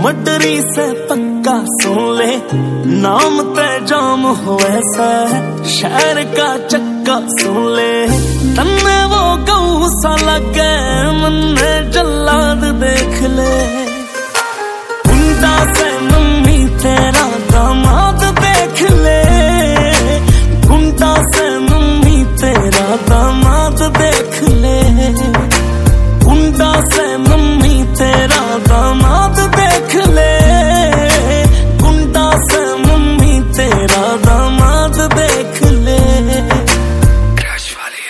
मडरी से पक्का सुन ले, नाम ते जाम हो ऐसा है, शहर का चक्का सुन ले। तन्ने वो गऊ सा लगे, मन्ने जल्लाद देख ले। गुंडा से मम्मी तेरा दामाद देख ले, गुंडा से मम्मी तेरा दामाद देख ले, गुंडा से मम्मी तेरा दामाद देख ले, गुंडा से मम्मी तेरा दामाद देख ले। क्रश वाली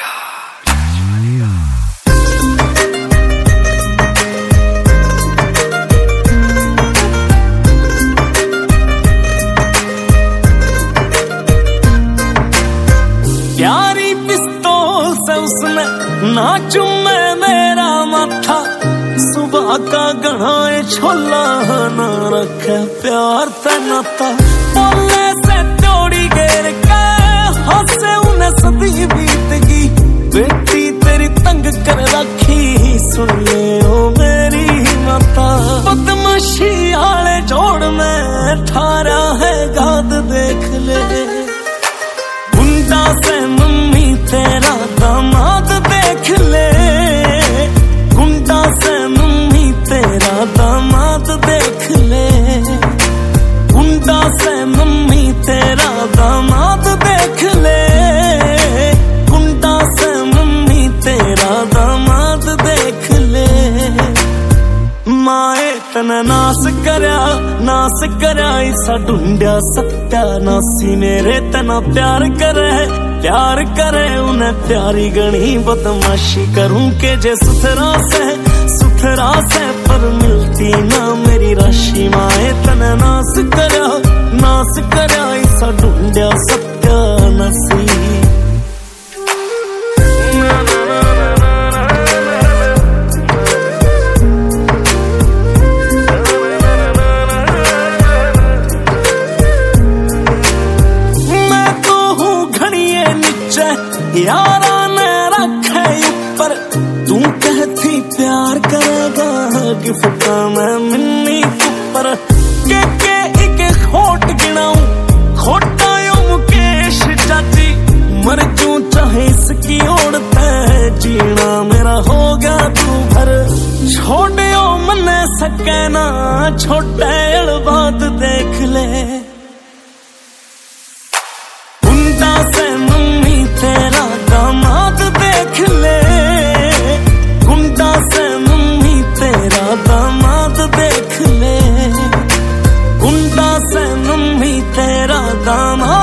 प्यारी पिस्तौल से उसने ना चुमे मेरा माथा, सुबह का गढ़ाए छोला ना रखे प्यार ते नाता। बोले से तोड़ी गेर के हंसे उन्हें सदी बीत गई, बेटी तेरी तंग कर रखी सुन ले ओ मेरी माता। बदमाशी आले जोड़ में ठारा है गाद देख ले, गुंडा से मम्मी तेरा दामाद देख ले, गुंडा से मम्मी तेरा दामाद देख ले, गुंडा से मम्मी तेरा दामाद देख ले, गुंडा से मम्मी तेरा दामाद देख ले। माए तने नास करया इसा ढूंढया सत्यानासी, मेरे तना प्यार करे उन्हें प्यारी गणी। बदमाशी करूं के जे सुथरा से पर मिलती ना मेरी राशि। माए तने नास करया इसा ढूंढया सत्यानासी। यारा ने रखे ऊपर, तू कहती प्यार करेगा, गिफ्ट में मिन्नी ऊपर। के एक खोट गिनाऊं, खोटा यो मुकेश चाची, मर क्यों चाहे इसकी ओढ़ते, जीना मेरा हो गया तू भर। छोड़ो मने सके ना छोटे बात देख ले, गुंडा से मम्मी तेरा दामाद देख ले, गुंडा से मम्मी तेरा दामाद देख ले, गुंडा से मम्मी तेरा दामाद